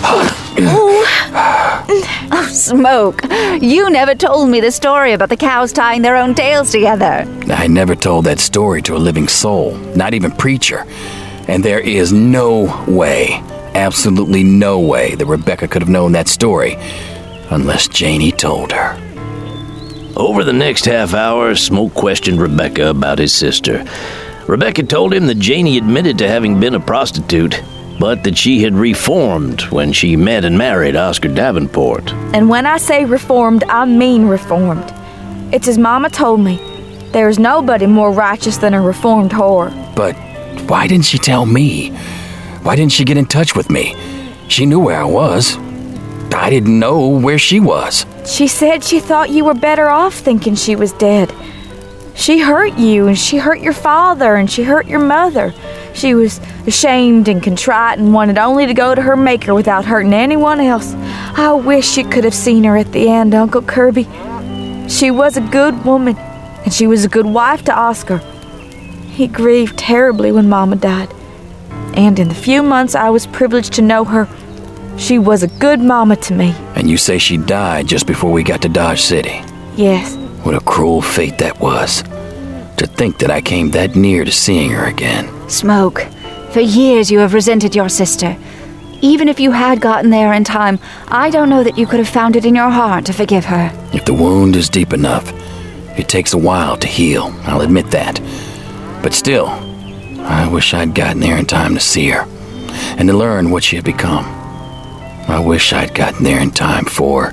Oh, Smoke, you never told me the story about the cows tying their own tails together. I never told that story to a living soul, not even Preacher. And there is no way, absolutely no way, that Rebecca could have known that story unless Janie told her. Over the next half hour, Smoke questioned Rebecca about his sister. Rebecca told him that Janie admitted to having been a prostitute, but that she had reformed when she met and married Oscar Davenport. And when I say reformed, I mean reformed. It's as Mama told me. There is nobody more righteous than a reformed whore. But why didn't she tell me? Why didn't she get in touch with me? She knew where I was. I didn't know where she was. She said she thought you were better off thinking she was dead. She hurt you, and she hurt your father, and she hurt your mother. She was ashamed and contrite and wanted only to go to her maker without hurting anyone else. I wish you could have seen her at the end, Uncle Kirby. She was a good woman, and she was a good wife to Oscar. He grieved terribly when Mama died. And in the few months I was privileged to know her, she was a good mama to me. And you say she died just before we got to Dodge City? Yes. What a cruel fate that was. To think that I came that near to seeing her again. Smoke, for years you have resented your sister. Even if you had gotten there in time, I don't know that you could have found it in your heart to forgive her. If the wound is deep enough, it takes a while to heal, I'll admit that. But still, I wish I'd gotten there in time to see her, and to learn what she had become. I wish I'd gotten there in time for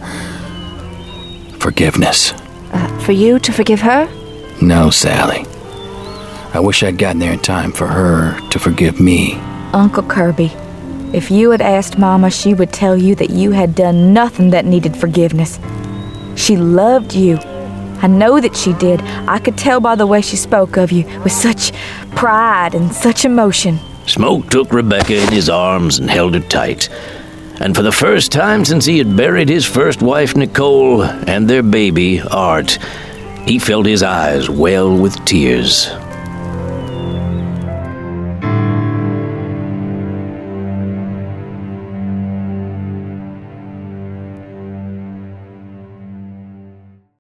forgiveness. For you to forgive her? No, Sally. I wish I'd gotten there in time for her to forgive me. Uncle Kirby, if you had asked Mama, she would tell you that you had done nothing that needed forgiveness. She loved you. I know that she did. I could tell by the way she spoke of you, with such pride and such emotion. Smoke took Rebecca in his arms and held her tight. And for the first time since he had buried his first wife, Nicole, and their baby, Art, he filled his eyes well with tears.